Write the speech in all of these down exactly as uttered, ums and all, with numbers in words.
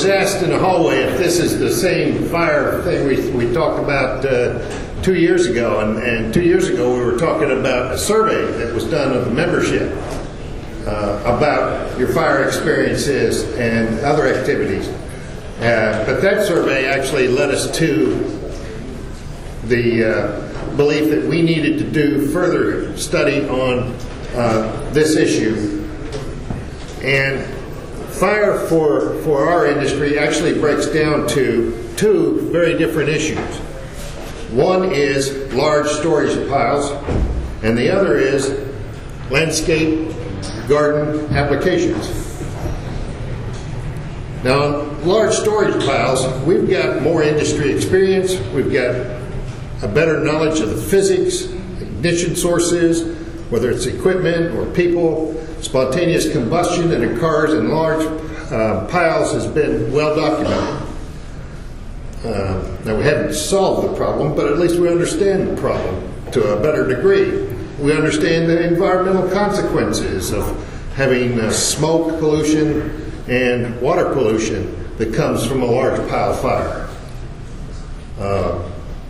was asked in the hallway if this is the same fire thing we, we talked about uh, two years ago, and, and two years ago we were talking about a survey that was done of the membership uh, about your fire experiences and other activities. Uh, but that survey actually led us to the uh, belief that we needed to do further study on uh, this issue. And fire for, for our industry actually breaks down to two very different issues. One is large storage piles, and the other is landscape garden applications. Now, on large storage piles, we've got more industry experience, we've got a better knowledge of the physics, ignition sources, whether it's equipment or people. Spontaneous combustion in cars in large uh, piles has been well documented. Uh, now, we haven't solved the problem, but at least we understand the problem to a better degree. We understand the environmental consequences of having uh, smoke pollution and water pollution that comes from a large pile fire. Uh,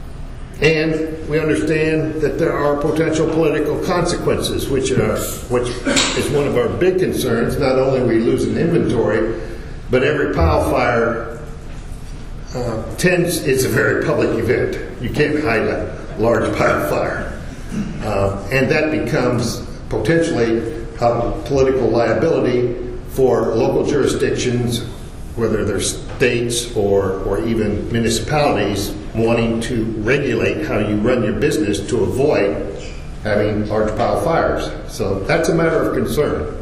and we understand that there are potential political consequences, which are which is one of our big concerns. Not only are we losing inventory, but every pile fire uh, tends is a very public event. You can't hide a large pile fire, uh, and that becomes potentially a political liability for local jurisdictions, whether they're states or, or even municipalities, wanting to regulate how you run your business to avoid having large pile fires. So that's a matter of concern.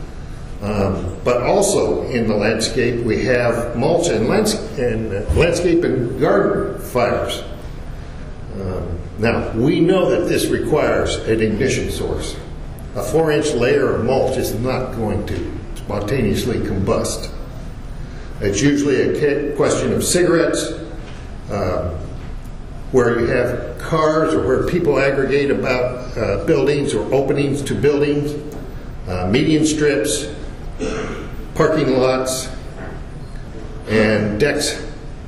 Um, but also in the landscape, we have mulch and, lands and uh, landscape and garden fires. Um, now, we know that this requires an ignition source. A four-inch layer of mulch is not going to spontaneously combust. It's usually a question of cigarettes, uh, where you have cars or where people aggregate about uh, buildings or openings to buildings, uh, median strips, parking lots, and decks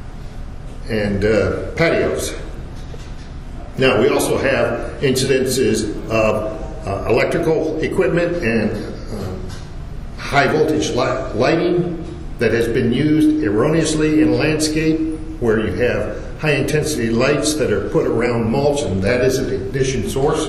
and uh, patios. Now, we also have incidences of uh, electrical equipment and uh, high voltage light lighting that has been used erroneously in landscape, where you have high intensity lights that are put around mulch, and that is an ignition source.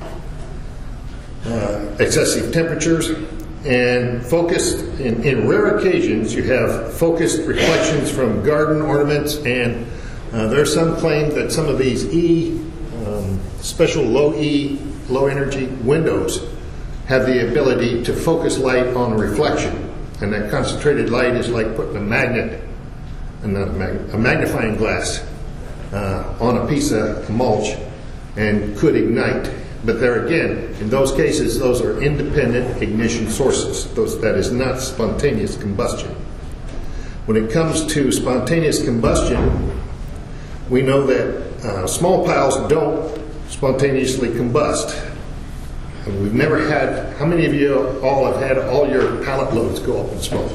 Uh, excessive temperatures, and focused, in, in rare occasions, you have focused reflections from garden ornaments, and uh, there's some claim that some of these E, um, special low E, low energy windows have the ability to focus light on a reflection. And that concentrated light is like putting a magnet, and not a, mag a magnifying glass uh, on a piece of mulch and could ignite. But there again, in those cases, those are independent ignition sources. Those, that is not spontaneous combustion. When it comes to spontaneous combustion, we know that uh, small piles don't spontaneously combust. We've never had, how many of you all have had all your pallet loads go up in smoke?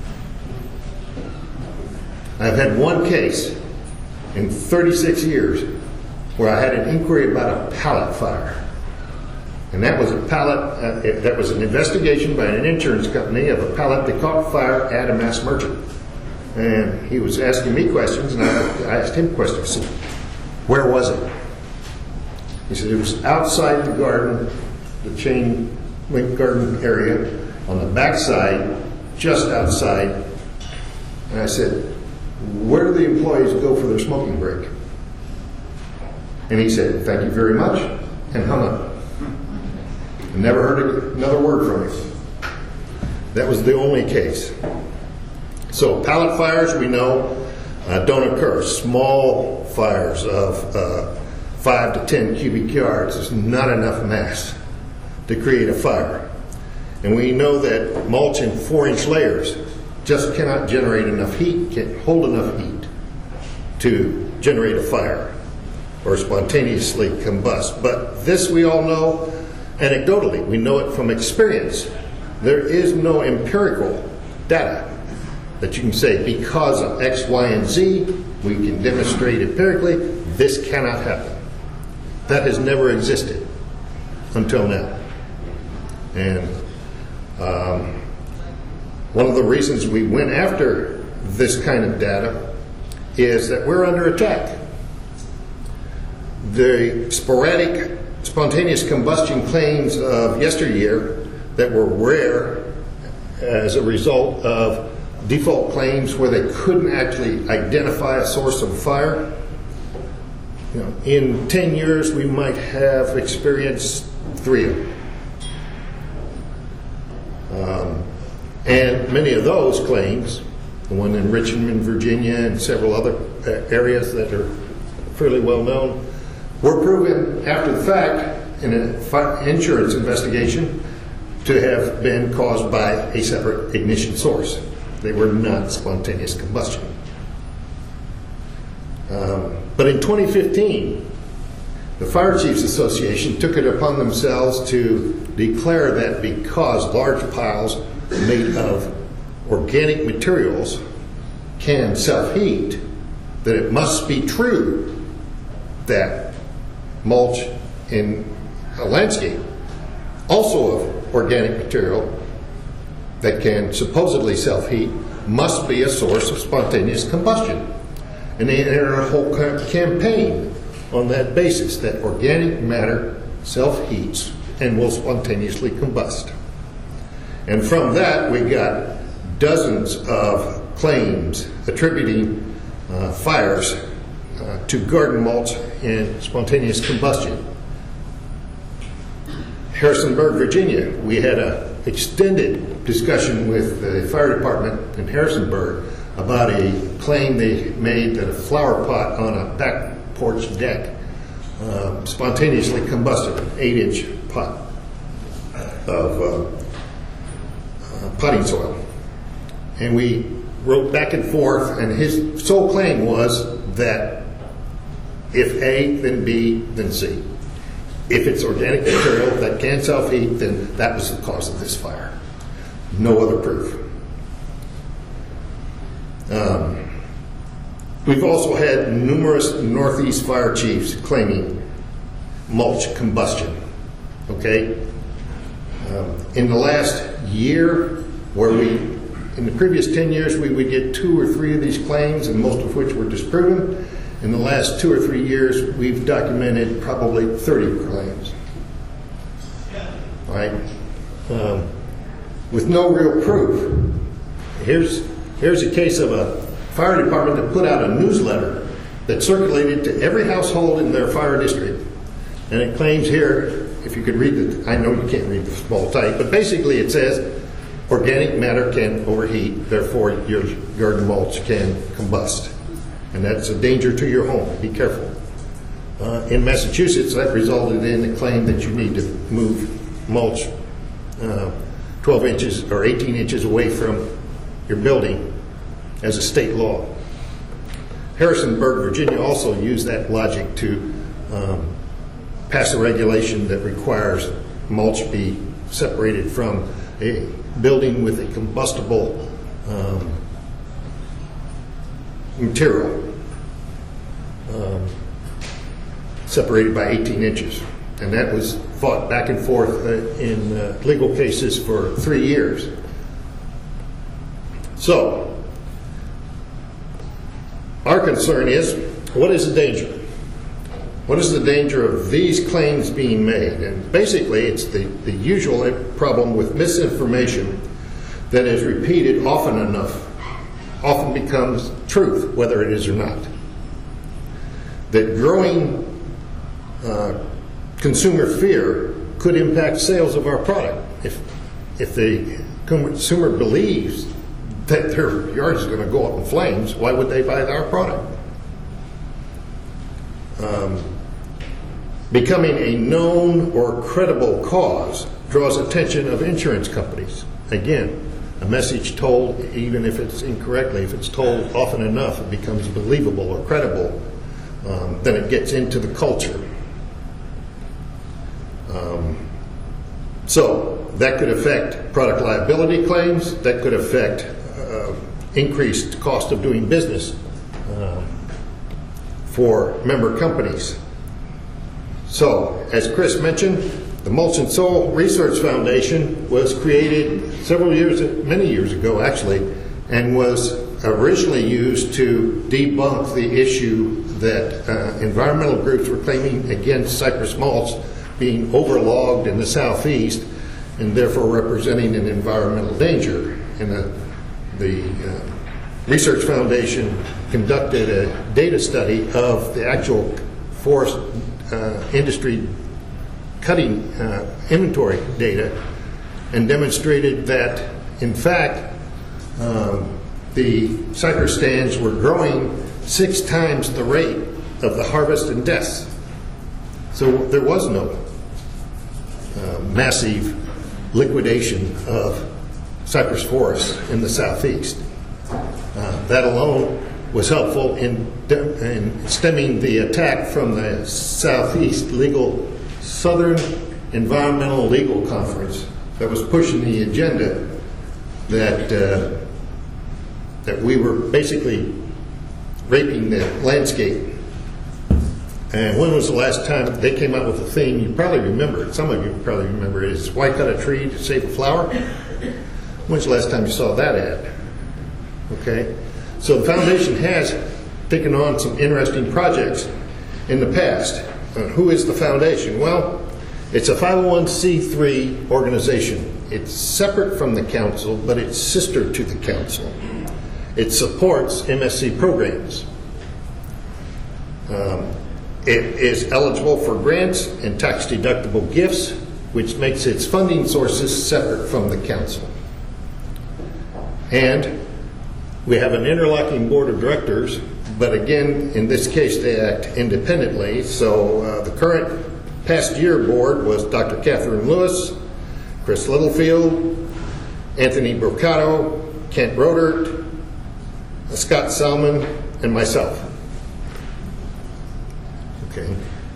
I've had one case in thirty-six years where I had an inquiry about a pallet fire. And that was a pallet, uh, it, that was an investigation by an insurance company of a pallet that caught fire at a mass merchant. And he was asking me questions, and I, I asked him questions. I said, where was it? He said, it was outside the garden, the chain link garden area, on the back side, just outside. And I said, where do the employees go for their smoking break? And he said, thank you very much, and hung up. I never heard another word from him. That was the only case. So pallet fires, we know, uh, don't occur. Small fires of uh, five to ten cubic yards is not enough mass to create a fire. And we know that mulch in four-inch layers just cannot generate enough heat, can't hold enough heat to generate a fire or spontaneously combust. But this we all know anecdotally. We know it from experience. There is no empirical data that you can say because of X, Y, and Z, we can demonstrate empirically this cannot happen. That has never existed until now. And um, one of the reasons we went after this kind of data is that we're under attack. The sporadic spontaneous combustion claims of yesteryear that were rare as a result of default claims where they couldn't actually identify a source of fire. You know, in ten years, we might have experienced three of them. Um, and many of those claims, the one in Richmond, Virginia, and several other areas that are fairly well known, were proven after the fact in an insurance investigation to have been caused by a separate ignition source. They were not spontaneous combustion. Um, but in twenty fifteen, the Fire Chiefs Association took it upon themselves to declare that because large piles made of organic materials can self-heat, that it must be true that mulch in a landscape, also of organic material that can supposedly self-heat, must be a source of spontaneous combustion. And they entered a whole campaign on that basis, that organic matter self-heats and will spontaneously combust. And from that, we got dozens of claims attributing uh, fires uh, to garden mulch and spontaneous combustion. Harrisonburg, Virginia, we had an extended discussion with the fire department in Harrisonburg about a claim they made that a flower pot on a back porch deck uh, spontaneously combusted, an eight-inch pot of uh, uh, potting soil. And we wrote back and forth, and his sole claim was that if A, then B, then C. If it's organic material that can self-heat, then that was the cause of this fire. No other proof. Um, we've also had numerous Northeast fire chiefs claiming mulch combustion. Okay? Um, in the last year, where we, in the previous ten years, we would get two or three of these claims, and most of which were disproven. In the last two or three years, we've documented probably thirty claims. All right? Um, with no real proof. Here's, here's a case of a fire department that put out a newsletter that circulated to every household in their fire district. And it claims here, if you could read it, I know you can't read the small type, but basically it says, organic matter can overheat, therefore your garden mulch can combust. And that's a danger to your home. Be careful. Uh, in Massachusetts, that resulted in a claim that you need to move mulch uh, twelve inches or eighteen inches away from your building as a state law. Harrisonburg, Virginia also used that logic to um, pass a regulation that requires mulch be separated from a building with a combustible um, material, um, separated by eighteen inches. And that was fought back and forth uh, in uh, legal cases for three years. So, our concern is, what is the danger? What is the danger of these claims being made? And basically, it's the, the usual problem with misinformation that is repeated often enough often becomes truth, whether it is or not. That growing uh, consumer fear could impact sales of our product. If, if the consumer believes that their yard is going to go up in flames, why would they buy our product? Um, becoming a known or credible cause draws attention of insurance companies. Again, a message told, even if it's incorrectly, if it's told often enough, it becomes believable or credible. Um, then it gets into the culture. Um, so that could affect product liability claims. That could affect uh, increased cost of doing business uh, for member companies. So, as Chris mentioned, the Mulch and Soil Research Foundation was created several years, many years ago actually, and was originally used to debunk the issue that uh, environmental groups were claiming against cypress mulch being overlogged in the southeast and therefore representing an environmental danger. And the, the uh, Research Foundation conducted a data study of the actual forest uh, industry cutting uh, inventory data and demonstrated that, in fact, um, the cypress stands were growing six times the rate of the harvest and deaths. So there was no uh, massive liquidation of cypress forests in the southeast. Uh, that alone was helpful in, in stemming the attack from the Southeast Legal Southern Environmental Legal Conference that was pushing the agenda that uh, that we were basically raping the landscape. And when was the last time they came out with a theme? You probably remember it. Some of you probably remember it. It's why cut a tree to save a flower? When's the last time you saw that ad? Okay. So the foundation has taken on some interesting projects in the past. Uh, who is the foundation? Well, it's a five oh one c three organization. It's separate from the council, but it's sister to the council. It supports M S C programs. Um, it is eligible for grants and tax-deductible gifts, which makes its funding sources separate from the council. And we have an interlocking board of directors, but again, in this case, they act independently. So uh, the current past year board was Doctor Catherine Lewis, Chris Littlefield, Anthony Brocato, Kent Rodert, Scott Salmon, and myself. Okay.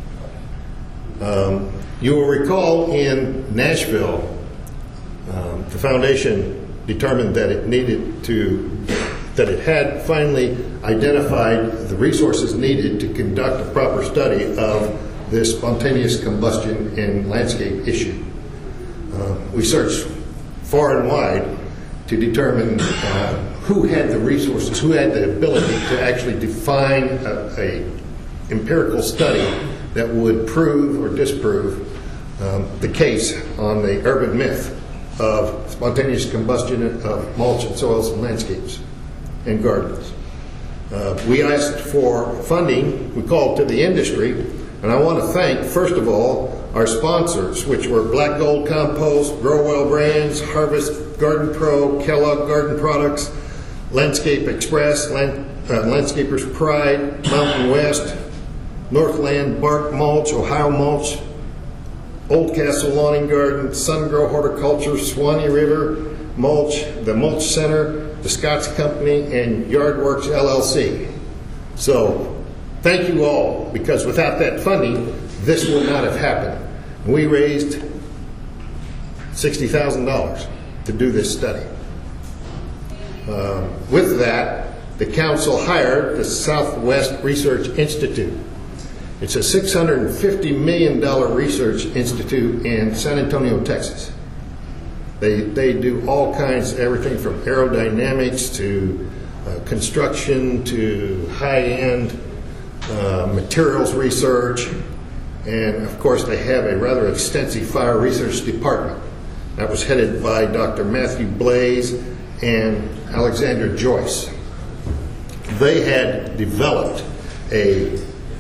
Um, you will recall in Nashville, um, the foundation determined that it needed to, that it had finally identified the resources needed to conduct a proper study of this spontaneous combustion in landscape issue. Uh, we searched far and wide to determine uh, who had the resources, who had the ability to actually define a, a empirical study that would prove or disprove um, the case on the urban myth of spontaneous combustion of mulch and soils and landscapes and gardens. Uh, we asked for funding. We called to the industry, and I want to thank, first of all, our sponsors, which were Black Gold Compost, Grow Well Brands, Harvest Garden Pro, Kellogg Garden Products, Landscape Express, Land, uh, Landscapers Pride, Mountain West, Northland Bark Mulch, Ohio Mulch, Old Castle Lawn and Garden, Sungrow Horticulture, Swanee River Mulch, the Mulch Center, the Scotts Company, and Yardworks L L C. So thank you all, because without that funding, this would not have happened. We raised sixty thousand dollars to do this study. Uh, with that, the council hired the Southwest Research Institute. It's a six hundred fifty million dollars research institute in San Antonio, Texas. They, they do all kinds, everything from aerodynamics to uh, construction to high-end uh, materials research. And of course, they have a rather extensive fire research department that was headed by Doctor Matthew Blaze and Alexander Joyce. They had developed a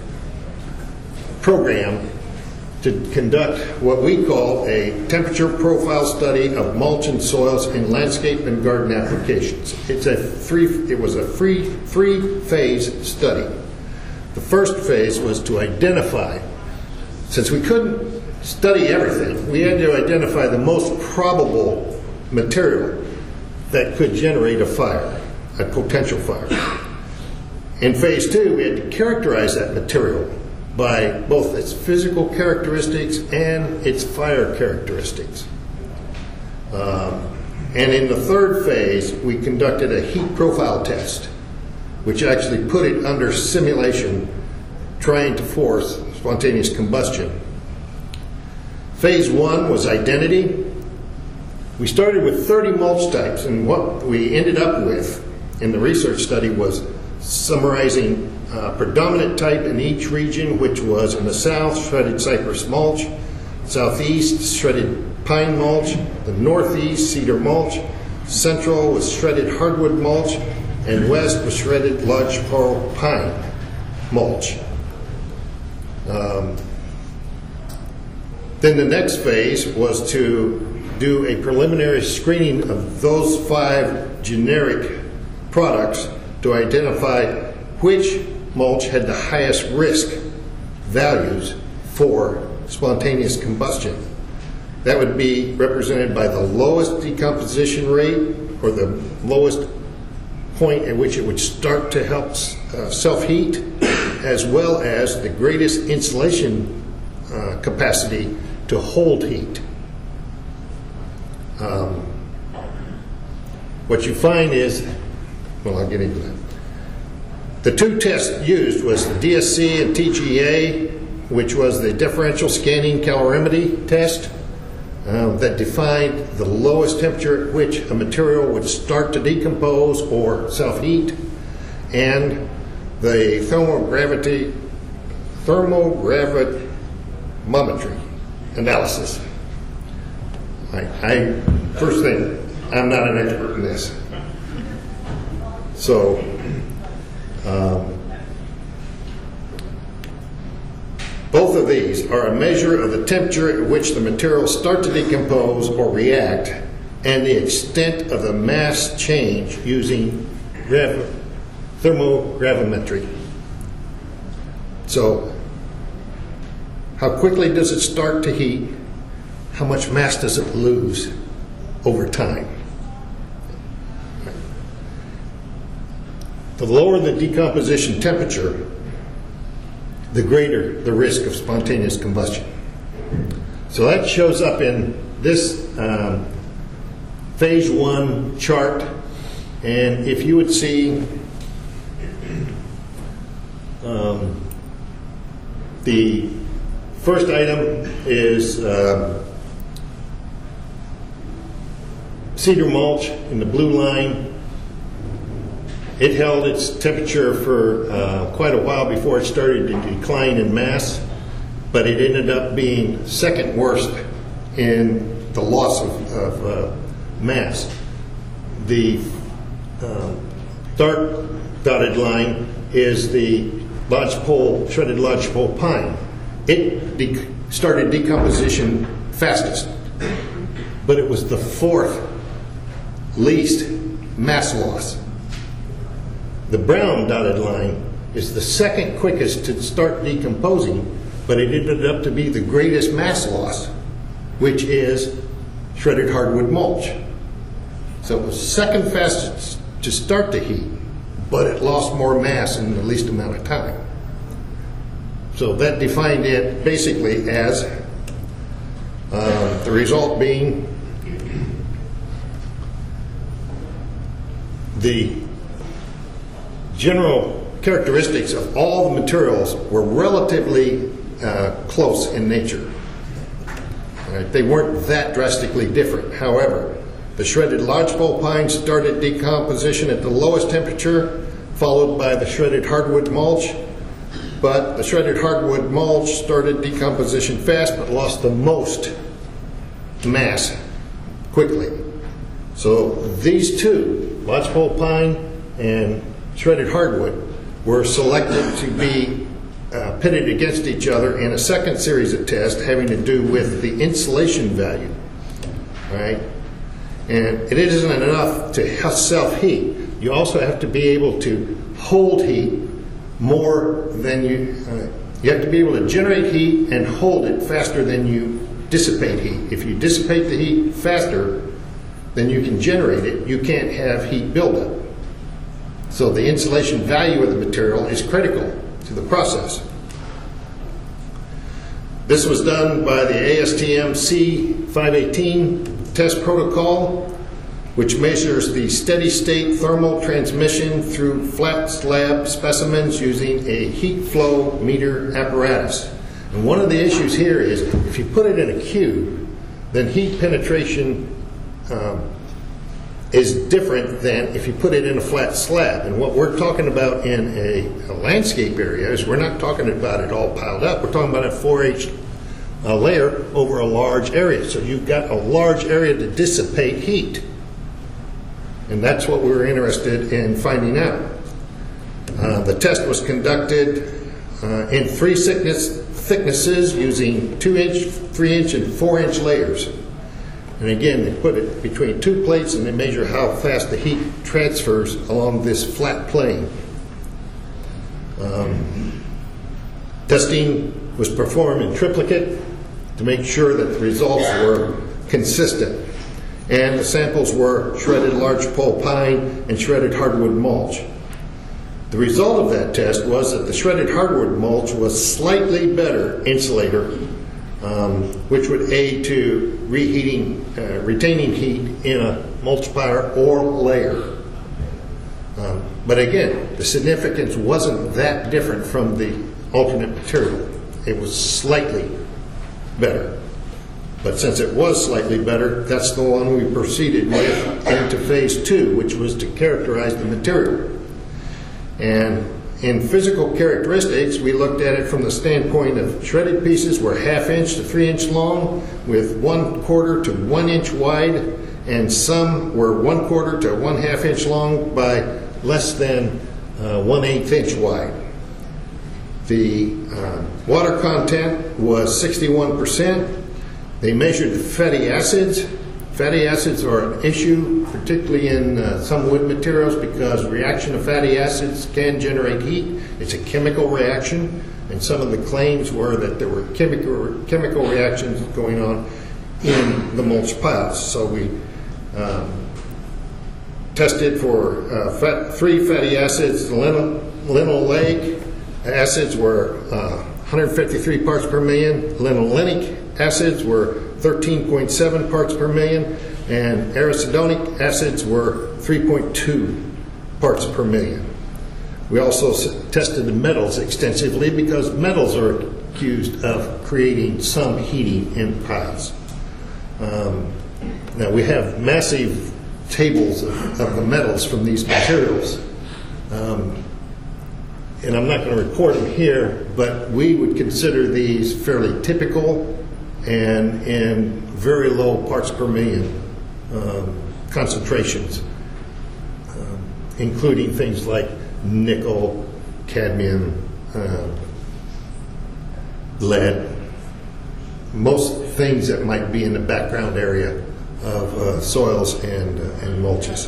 program to conduct what we call a temperature profile study of mulch and soils in landscape and garden applications. It's a free, it was a free, three-phase study. The first phase was to identify, since we couldn't study everything, we had to identify the most probable material that could generate a fire, a potential fire. In phase two, we had to characterize that material by both its physical characteristics and its fire characteristics. Um, And in the third phase, we conducted a heat profile test, which actually put it under simulation, trying to force spontaneous combustion. Phase one was identity. We started with thirty mulch types, and what we ended up with in the research study was summarizing uh, predominant type in each region, which was in the south, shredded cypress mulch, southeast, shredded pine mulch, the northeast, cedar mulch, central was shredded hardwood mulch, and west was shredded lodgepole pine mulch. Um, then the next phase was to do a preliminary screening of those five generic products to identify which mulch had the highest risk values for spontaneous combustion. That would be represented by the lowest decomposition rate, or the lowest point at which it would start to help uh, self-heat, as well as the greatest insulation uh, capacity to hold heat. Um, what you find is, well, I'll get into that. The two tests used was the D S C and T G A, which was the differential scanning calorimetry test um, that defined the lowest temperature at which a material would start to decompose or self-heat, and the thermogravity thermogravimetry analysis. I, I first thing, I'm not an expert in this. So, um, both of these are a measure of the temperature at which the materials start to decompose or react, and the extent of the mass change using grav- thermogravimetry. So, how quickly does it start to heat? How much mass does it lose over time? The lower the decomposition temperature, the greater the risk of spontaneous combustion. So that shows up in this um, phase one chart. And if you would see um, the first item is uh, cedar mulch in the blue line. It held its temperature for uh, quite a while before it started to decline in mass, but it ended up being second worst in the loss of, of uh, mass. The uh, dark dotted line is the lodgepole, shredded lodgepole pine. It de- started decomposition fastest, but it was the fourth least mass loss. The brown dotted line is the second quickest to start decomposing, but it ended up to be the greatest mass loss, which is shredded hardwood mulch. So it was second fastest to start to heat, but it lost more mass in the least amount of time. So that defined it basically as uh, the result being the general characteristics of all the materials were relatively uh, close in nature. All right, they weren't that drastically different. However, the shredded lodgepole pine started decomposition at the lowest temperature, followed by the shredded hardwood mulch. But the shredded hardwood mulch started decomposition fast, but lost the most mass quickly. So these two, lodgepole pine and shredded hardwood, were selected to be uh, pitted against each other in a second series of tests having to do with the insulation value. All right? And it isn't enough to self-heat. You also have to be able to hold heat more than you, uh, you have to be able to generate heat and hold it faster than you dissipate heat. If you dissipate the heat faster than you can generate it, you can't have heat buildup. So the insulation value of the material is critical to the process. This was done by the A S T M C five eighteen test protocol. which measures the steady state thermal transmission through flat slab specimens using a heat flow meter apparatus. And one of the issues here is if you put it in a cube, then heat penetration um, is different than if you put it in a flat slab. And what we're talking about in a, a landscape area is we're not talking about it all piled up. We're talking about a four H uh, layer over a large area. So you've got a large area to dissipate heat. And that's what we were interested in finding out. Uh, the test was conducted uh, in three thickness, thicknesses using two inch, three inch, and four inch layers. And again, they put it between two plates and they measure how fast the heat transfers along this flat plane. Um, testing was performed in triplicate to make sure that the results were consistent. And the samples were shredded large pole pine and shredded hardwood mulch. The result of that test was that the shredded hardwood mulch was slightly better insulator, um, which would aid to reheating, uh, retaining heat in a mulch pile or layer. Um, but again, the significance wasn't that different from the alternate material. It was slightly better. But since it was slightly better, that's the one we proceeded with into phase two, which was to characterize the material. And in physical characteristics, we looked at it from the standpoint of shredded pieces were half inch to three inch long, with one quarter to one inch wide, and some were one quarter to one half inch long by less than uh, one eighth inch wide. The uh, water content was sixty-one percent. They measured the fatty acids. Fatty acids are an issue, particularly in uh, some wood materials, because reaction of fatty acids can generate heat. It's a chemical reaction, and some of the claims were that there were chemical chemical reactions going on in the mulch piles. So we um, tested for uh, fat, three fatty acids. The linoleic acids were uh, one hundred fifty-three parts per million. Linolenic acids were thirteen point seven parts per million, and arachidonic acids were three point two parts per million. We also tested the metals extensively because metals are accused of creating some heating in piles. Um, now we have massive tables of, of the metals from these materials. Um, and I'm not going to report them here, but we would consider these fairly typical and in very low parts per million um, concentrations, um, including things like nickel, cadmium, uh, lead, most things that might be in the background area of uh, soils and, uh, and mulches.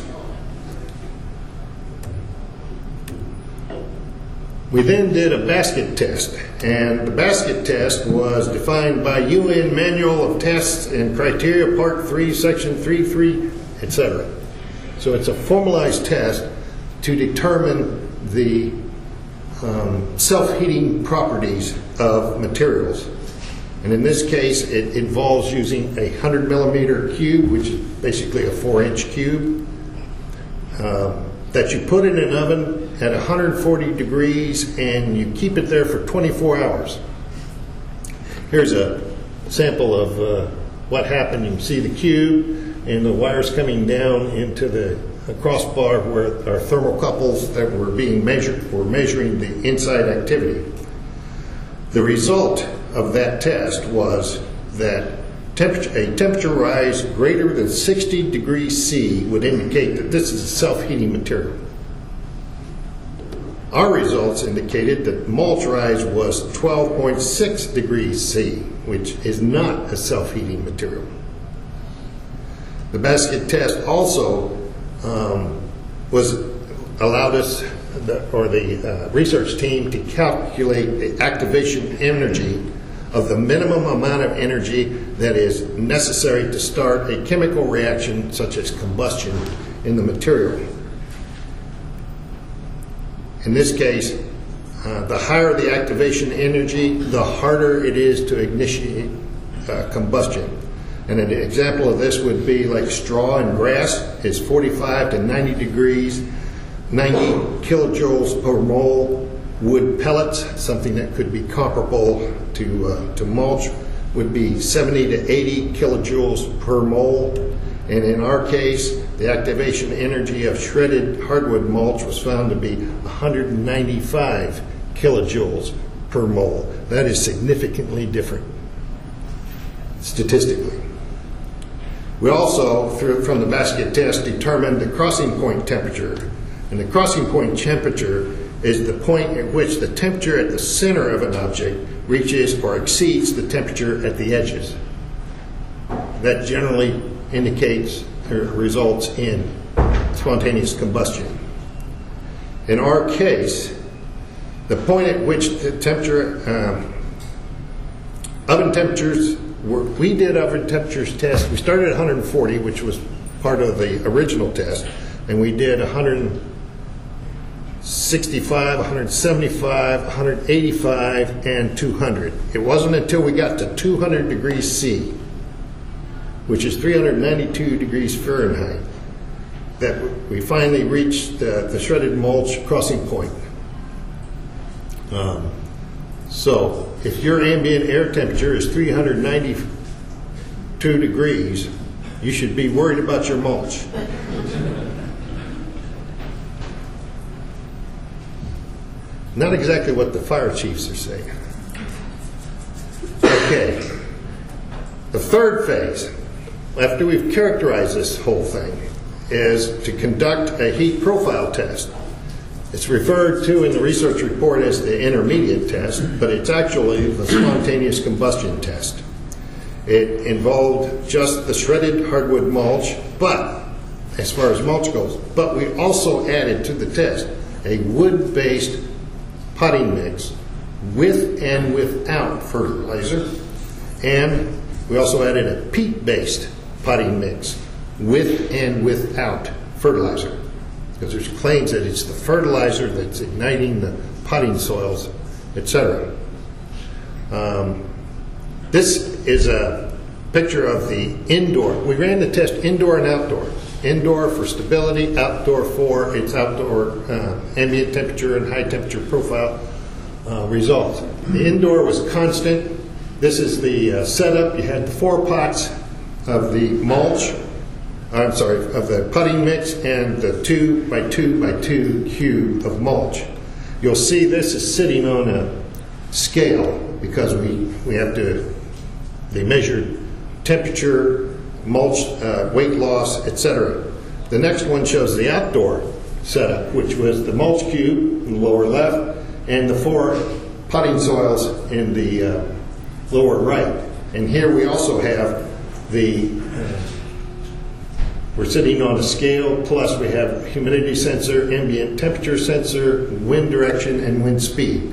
We then did a basket test, and the basket test was defined by U N Manual of Tests and Criteria, Part three, Section three three, et cetera. So it's a formalized test to determine the um, self-heating properties of materials. And in this case, it involves using a one hundred millimeter cube, which is basically a four inch cube, uh, that you put in an oven at one hundred forty degrees, and you keep it there for twenty-four hours. Here's a sample of uh, what happened. You can see the cube and the wires coming down into the crossbar where our thermocouples that were being measured were measuring the inside activity. The result of that test was that temperature, a temperature rise greater than sixty degrees C would indicate that this is a self-heating material. Our results indicated that mulch rise was twelve point six degrees C, which is not a self-heating material. The basket test also um, was allowed us, the, or the uh, research team, to calculate the activation energy of the minimum amount of energy that is necessary to start a chemical reaction such as combustion in the material. In this case, uh, the higher the activation energy, the harder it is to initiate uh, combustion. And an example of this would be like straw and grass is forty-five to ninety degrees, ninety kilojoules per mole. Wood pellets, something that could be comparable to, uh, to mulch, would be seventy to eighty kilojoules per mole. And in our case, the activation energy of shredded hardwood mulch was found to be one hundred ninety-five kilojoules per mole. That is significantly different statistically. We also, through, from the basket test, determined the crossing point temperature. And the crossing point temperature is the point at which the temperature at the center of an object reaches or exceeds the temperature at the edges. That generally indicates or results in spontaneous combustion. In our case, the point at which the temperature, um, oven temperatures, were, we did oven temperatures test. We started at one hundred forty, which was part of the original test, and we did one hundred sixty-five, one hundred seventy-five, one hundred eighty-five, and two hundred. It wasn't until we got to two hundred degrees C, which is three hundred ninety-two degrees Fahrenheit, that we finally reached the, the shredded mulch crossing point. Um, so if your ambient air temperature is three hundred ninety-two degrees, you should be worried about your mulch. Not exactly what the fire chiefs are saying. Okay. The third phase, after we've characterized this whole thing, is to conduct a heat profile test. It's referred to in the research report as the intermediate test, but it's actually the spontaneous combustion test. It involved just the shredded hardwood mulch, but as far as mulch goes, but we also added to the test a wood-based potting mix with and without fertilizer, and we also added a peat-based potting mix with and without fertilizer, because there's claims that it's the fertilizer that's igniting the potting soils, et cetera. Um, this is a picture of the indoor. We ran the test indoor and outdoor. Indoor for stability, outdoor for its outdoor uh, ambient temperature and high temperature profile uh, results. The indoor was constant. This is the uh, setup. You had the four pots of the mulch, I'm sorry, of the potting mix and the two by two by two cube of mulch. You'll see this is sitting on a scale because we, we have to, they measured temperature, mulch, uh, weight loss, et cetera. The next one shows the outdoor setup, which was the mulch cube in the lower left and the four potting soils in the uh, lower right. And here we also have the, uh, we're sitting on a scale, plus we have humidity sensor, ambient temperature sensor, wind direction, and wind speed.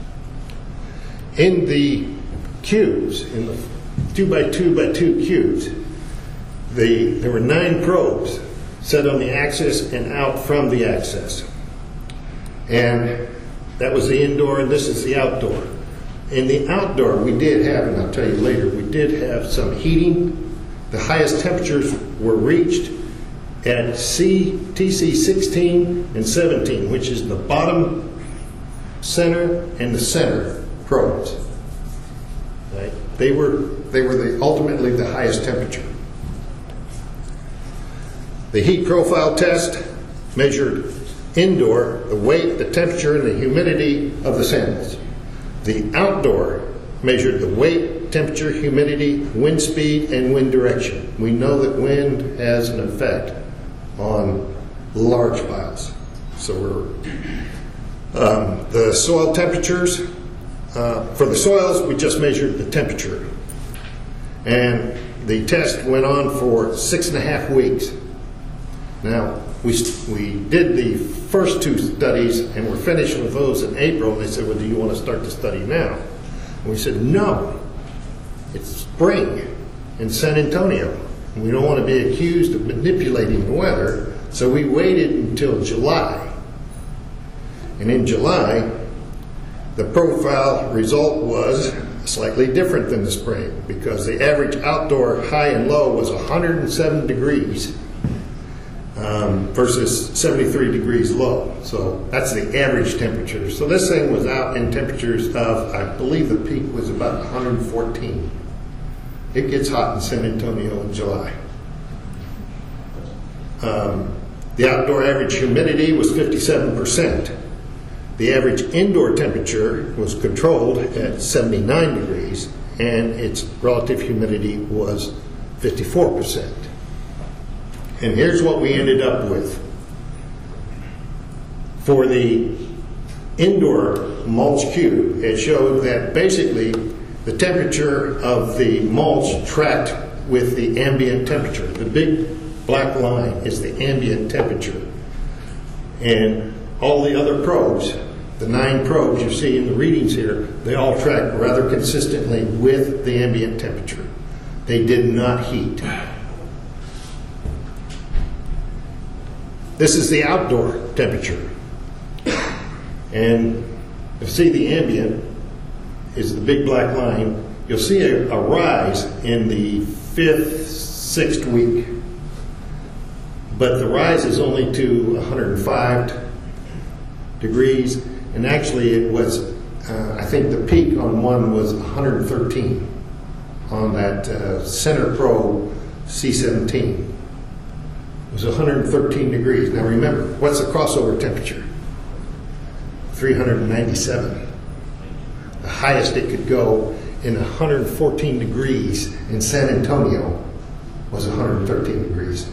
In the cubes, in the two by two by two cubes, The, there were nine probes set on the axis and out from the axis. And that was the indoor, and this is the outdoor. In the outdoor, we did have, and I'll tell you later, we did have some heating. The highest temperatures were reached at C, T C sixteen and seventeen, which is the bottom center and the center probes. Right? They were, they were the, ultimately the highest temperature. The heat profile test measured indoor the weight, the temperature, and the humidity of the samples. The outdoor measured the weight, temperature, humidity, wind speed, and wind direction. We know that wind has an effect on large piles. So we're, um, the soil temperatures, uh, for the soils, we just measured the temperature. And the test went on for six and a half weeks. Now, we, we did the first two studies and we're finished with those in April, and they said, well, do you want to start the study now? And we said, no, it's spring in San Antonio. And we don't want to be accused of manipulating the weather, so we waited until July. And in July, the profile result was slightly different than the spring because the average outdoor high and low was one hundred seven degrees um, versus seventy-three degrees low. So that's the average temperature. So this thing was out in temperatures of, I believe the peak was about one hundred fourteen. It gets hot in San Antonio in July. Um, the outdoor average humidity was fifty-seven percent. The average indoor temperature was controlled at seventy-nine degrees, and its relative humidity was fifty-four percent. And here's what we ended up with. For the indoor mulch cube, it showed that basically the temperature of the mulch tracked with the ambient temperature. The big black line is the ambient temperature. And all the other probes, the nine probes you see in the readings here, they all track rather consistently with the ambient temperature. They did not heat. This is the outdoor temperature. And you see the ambient is the big black line. You'll see a, a rise in the fifth, sixth week. But the rise is only to one hundred five degrees. And actually it was, uh, I think the peak on one was one hundred thirteen on that uh, center probe C seventeen. It was one hundred thirteen degrees. Now remember, what's the crossover temperature? three hundred ninety-seven. The highest it could go in one hundred fourteen degrees in San Antonio was one hundred thirteen degrees.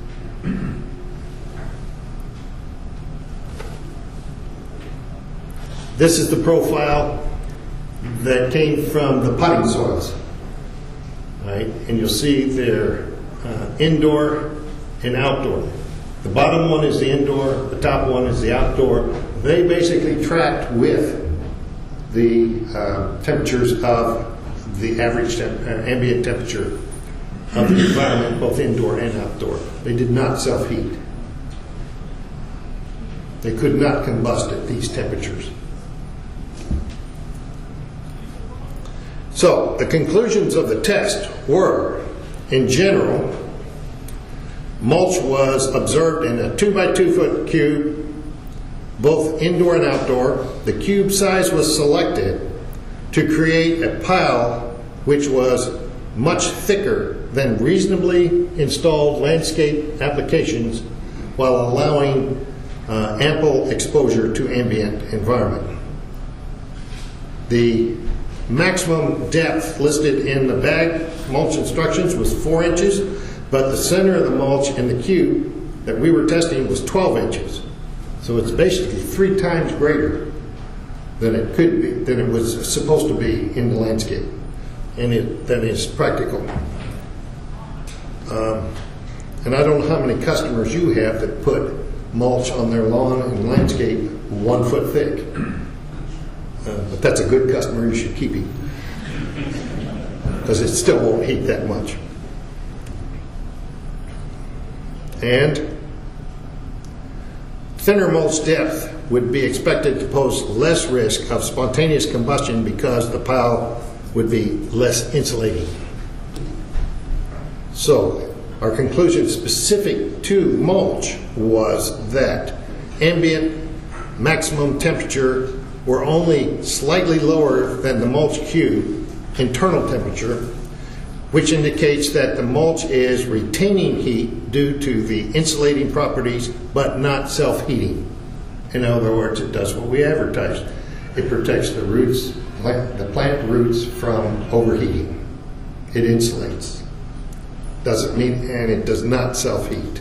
This is the profile that came from the potting soils, right? And you'll see they're uh, indoor and outdoor. The bottom one is the indoor, the top one is the outdoor. They basically tracked with the uh, temperatures of the average temp uh, ambient temperature of the environment, both indoor and outdoor. They did not self-heat. They could not combust at these temperatures. So, the conclusions of the test were, in general, mulch was observed in a two by two foot cube, both indoor and outdoor. The cube size was selected to create a pile which was much thicker than reasonably installed landscape applications while allowing uh, ample exposure to ambient environment. The maximum depth listed in the bag mulch instructions was four inches, but the center of the mulch in the cube that we were testing was twelve inches. So it's basically three times greater than it could be, than it was supposed to be in the landscape, and it, that is practical. Um, and I don't know how many customers you have that put mulch on their lawn and landscape one foot thick. Uh, but that's a good customer, you should keep him, because it still won't heat that much. And thinner mulch depth would be expected to pose less risk of spontaneous combustion because the pile would be less insulating. So, our conclusion specific to mulch was that ambient maximum temperature were only slightly lower than the mulch cube internal temperature, which indicates that the mulch is retaining heat due to the insulating properties but not self-heating. In other words, it does what we advertised. It protects the roots, the plant roots from overheating. It insulates. Doesn't mean, and it does not self-heat.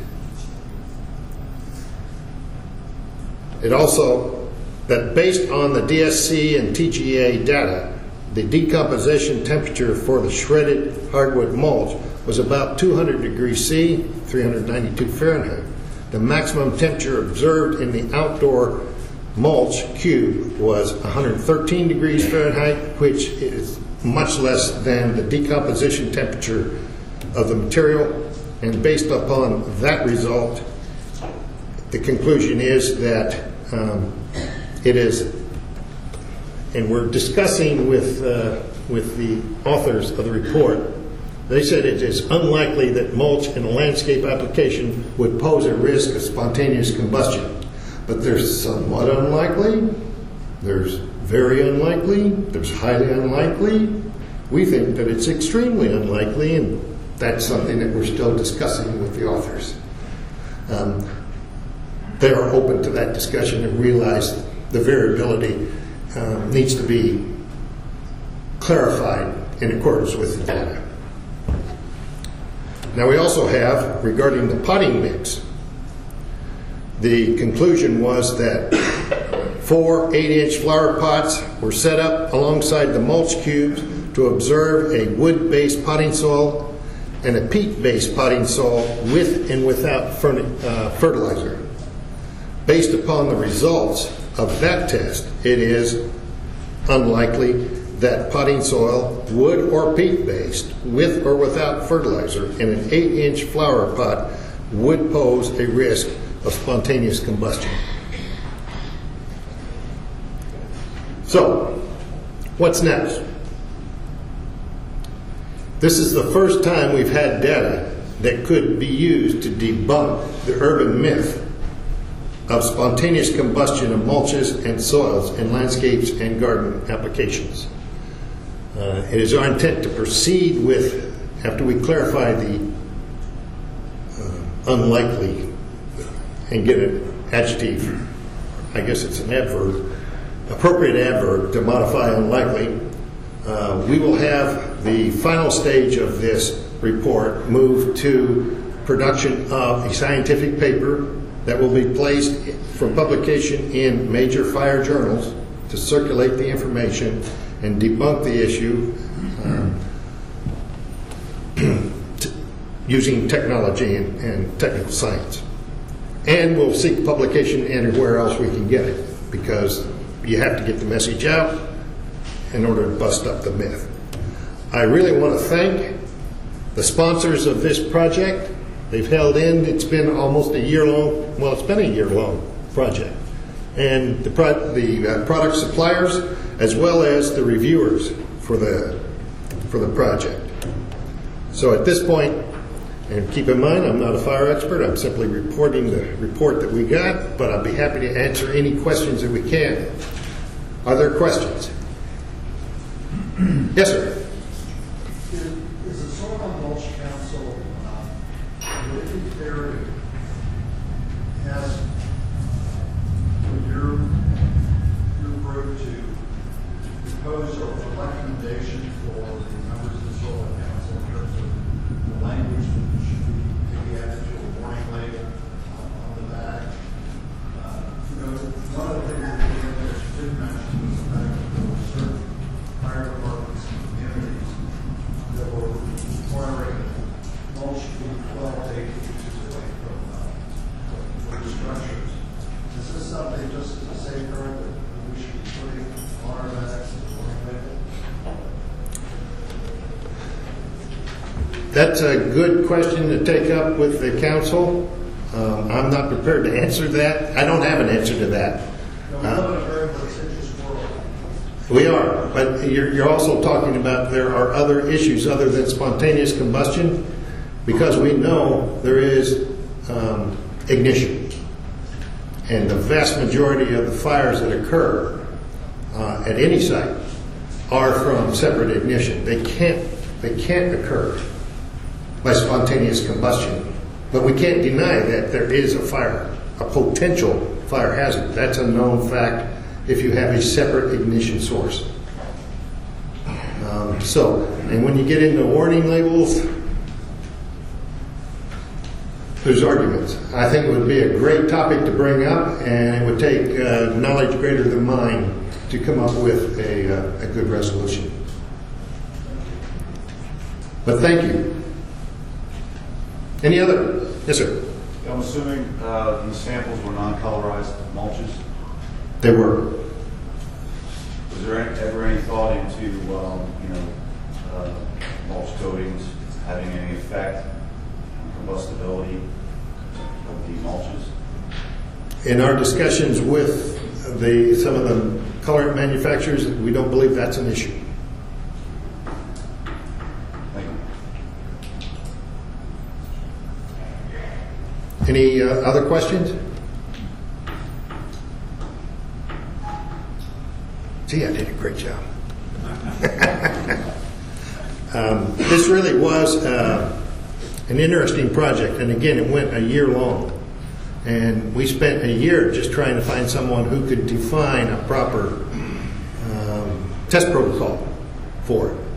It also, that based on the D S C and T G A data, the decomposition temperature for the shredded hardwood mulch was about two hundred degrees C, three hundred ninety-two Fahrenheit. The maximum temperature observed in the outdoor mulch cube was one hundred thirteen degrees Fahrenheit, which is much less than the decomposition temperature of the material. And based upon that result, the conclusion is that um, it is, and we're discussing with uh, with the authors of the report. They said it is unlikely that mulch in a landscape application would pose a risk of spontaneous combustion. But there's somewhat unlikely, there's very unlikely, there's highly unlikely. We think that it's extremely unlikely, and that's something that we're still discussing with the authors. Um, they are open to that discussion and realize the variability um, needs to be clarified in accordance with the data. Now we also have, regarding the potting mix, the conclusion was that four eight-inch flower pots were set up alongside the mulch cubes to observe a wood-based potting soil and a peat-based potting soil with and without uh, fertilizer. Based upon the results of that test, it is unlikely that potting soil, wood or peat-based, with or without fertilizer, in an eight-inch flower pot would pose a risk of spontaneous combustion. So, what's next? This is the first time we've had data that could be used to debunk the urban myth of spontaneous combustion of mulches and soils in landscapes and garden applications. Uh, it is our intent to proceed with, after we clarify the uh, unlikely and get an adjective, I guess it's an adverb, appropriate adverb to modify unlikely, uh, we will have the final stage of this report move to production of a scientific paper that will be placed for publication in major fire journals to circulate the information and debunk the issue um, t- using technology and, and technical science. And we'll seek publication anywhere else we can get it, because you have to get the message out in order to bust up the myth. I really want to thank the sponsors of this project. They've held in. It's been almost a year long. Well, it's been a year long project. And the, pro- the uh, product suppliers, as well as the reviewers for the for the project. So at this point, and keep in mind, I'm not a fire expert. I'm simply reporting the report that we got, but I'll be happy to answer any questions that we can. Are there questions? Yes, sir. Is, is the Soil and Mulch Council uh, looking there has uh, your your group to propose a recommendation for the members of the Soil Council in terms of the language that should be maybe added to a warning label uh, on the back? Uh, you know, one of the things that you did mention was the fact that there were certain fire departments and communities that were requiring mulch to be twelve to eighteen inches away from, uh, from the structures. Is this something just as a safeguard that we should be putting on our backs as a warning label? That's a good question to take up with the council. Um, I'm not prepared to answer that. I don't have an answer to that. No, we live in a very litigious world. We are, but you're, you're also talking about there are other issues other than spontaneous combustion, because we know there is um, ignition. And the vast majority of the fires that occur uh, at any site are from separate ignition. They can't, they can't occur by spontaneous combustion. But we can't deny that there is a fire, a potential fire hazard. That's a known fact if you have a separate ignition source. Um, so, and when you get into warning labels, there's arguments. I think it would be a great topic to bring up, and it would take uh, knowledge greater than mine to come up with a, uh, a good resolution. But thank you. Any other? Yes, sir. I'm assuming uh, these samples were non-colorized mulches. They were. Was there any, ever any thought into, um, you know, uh, mulch coatings having any effect on combustibility of the mulches? In our discussions with the some of the colorant manufacturers, we don't believe that's an issue. Any uh, other questions? Gee, I did a great job. um, this really was uh, an interesting project, and again, it went a year long. And we spent a year just trying to find someone who could define a proper um, test protocol for it.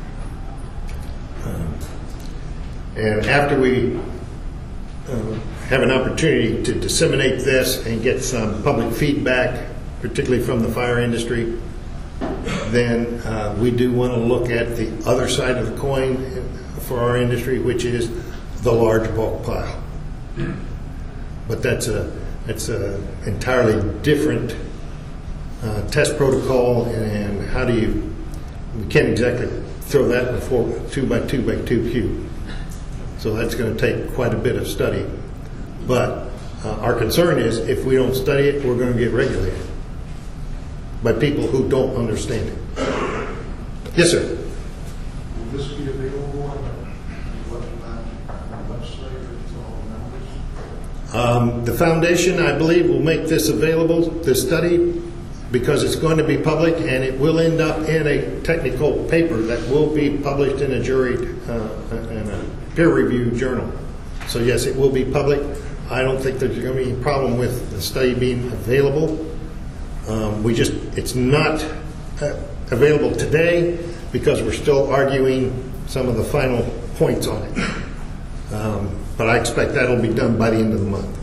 Um, and after we uh, have an opportunity to disseminate this and get some public feedback, particularly from the fire industry, then uh, we do want to look at the other side of the coin for our industry, which is the large bulk pile. But that's a that's a entirely different uh, test protocol, and, and how do you? We can't exactly throw that in a four, two by two by two cube. So that's going to take quite a bit of study. But uh, our concern is, if we don't study it, we're going to get regulated by people who don't understand it. Yes, sir. Will this be available on the website to all members? Um, the foundation, I believe, will make this available, this study, because it's going to be public, and it will end up in a technical paper that will be published in a jury, uh, in a peer-reviewed journal. So yes, it will be public. I don't think there's going to be any problem with the study being available. Um, we just, it's not uh, available today because we're still arguing some of the final points on it. Um, but I expect that'll be done by the end of the month.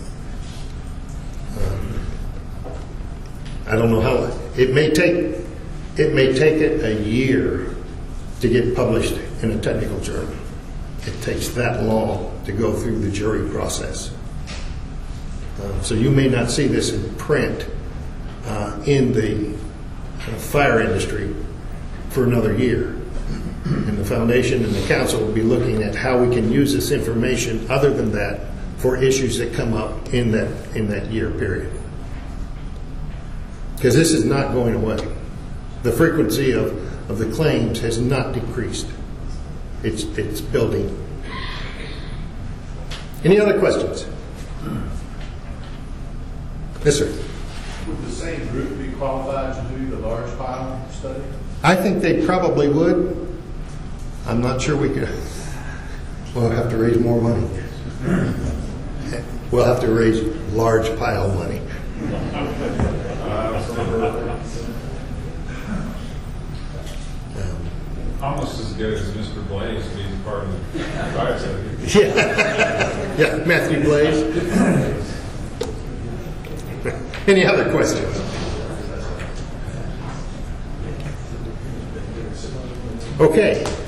Um, I don't know how, it may take, it may take it a year to get published in a technical journal. It takes that long to go through the jury process. Uh, so you may not see this in print uh, in the uh, fire industry for another year. And the foundation and the council will be looking at how we can use this information other than that for issues that come up in that in that year period. Because this is not going away. The frequency of, of the claims has not decreased. It's it's building. Any other questions? Yes, sir. Would the same group be qualified to do the large pile study? I think they probably would. I'm not sure we could. We'll have to raise more money. We'll have to raise large pile money. Almost as good as Mister Blaze being part of the fire study. Yeah, yeah, Matthew Blaze. Any other questions? Okay.